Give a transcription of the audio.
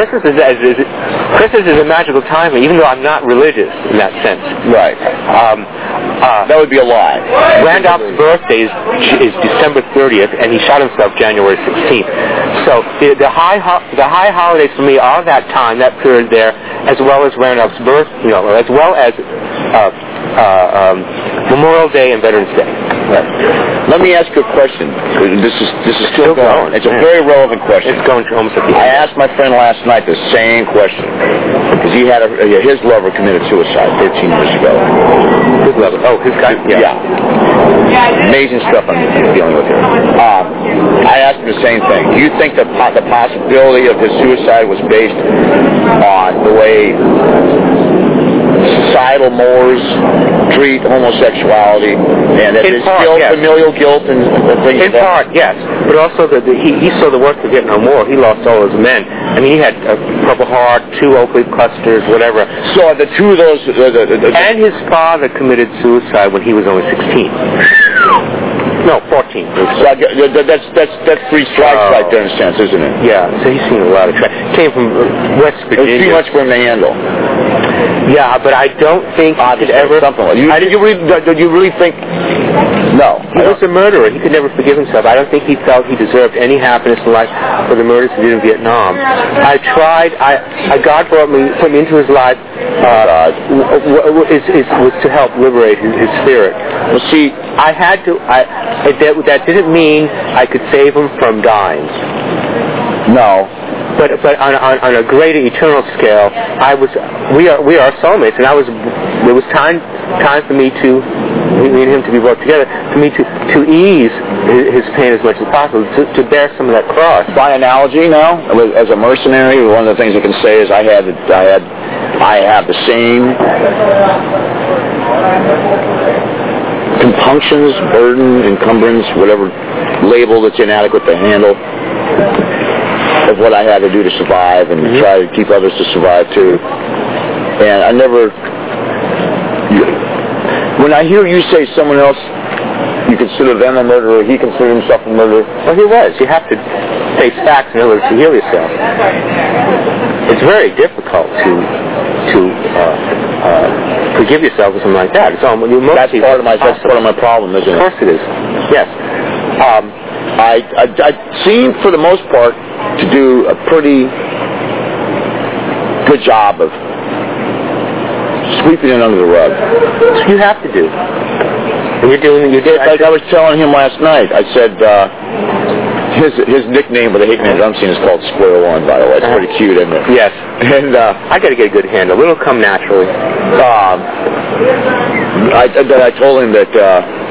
Christmas is a magical time, even though I'm not religious in that sense. Right. That would be a lie. Randolph's birthday is December 30th, and he shot himself January 16th. So the high holidays for me are that time, that period there, as well as Randolph's birth, as well as Memorial Day and Veterans Day. Right. Let me ask you a question. This is still going. It's a very relevant question. It's going almost at the end. I asked my friend last night the same question because he had his lover committed suicide 13 years ago. His lover? Oh, his guy? Yeah. Amazing stuff I'm dealing with here. I asked him the same thing. Do you think that the possibility of his suicide was based on the way societal mores treat homosexuality, and that there's still familial guilt and things like that? In part, yes. But also, he saw the work of Vietnam War. He lost all his men. I mean, he had a Purple Heart, 2 oak leaf clusters, whatever. So the two of those... And his father committed suicide when he was only 16. No, 14. So that's 3 strikes right there in a sense, isn't it? Yeah, so he's seen a lot of came from West Virginia. It's too much for him to handle. Yeah, but I don't think he could ever... Something like that. Did you really think... No. He was a murderer. He could never forgive himself. I don't think he felt he deserved any happiness in life for the murders he did in Vietnam. I tried... God put me into his life was to help liberate his spirit. Well, see, I had to... that didn't mean I could save him from dying. No. But on a greater eternal scale, we are soulmates, and it was time for me and him to be brought together, for me to ease his pain as much as possible, to bear some of that cross. By analogy, now, as a mercenary, one of the things I can say is I have the same compunctions, burden, encumbrance, whatever label that's inadequate to handle, of what I had to do to survive and try to keep others to survive too. And I never... When I hear you say someone else, you consider them a murderer, he considered himself a murderer. Well, he was. You have to face facts in order to heal yourself. It's very difficult to forgive yourself or something like that. That's part of my problem, isn't it? Of course it is. Yes. I seem, for the most part, to do a pretty good job of sweeping it under the rug. You have to do. And you did. Like I was telling him last night, I said his nickname with the Hickman drum scene is called Square One, by the way. It's pretty cute, isn't it? Yes. And I got to get a good handle. It'll come naturally. I told him that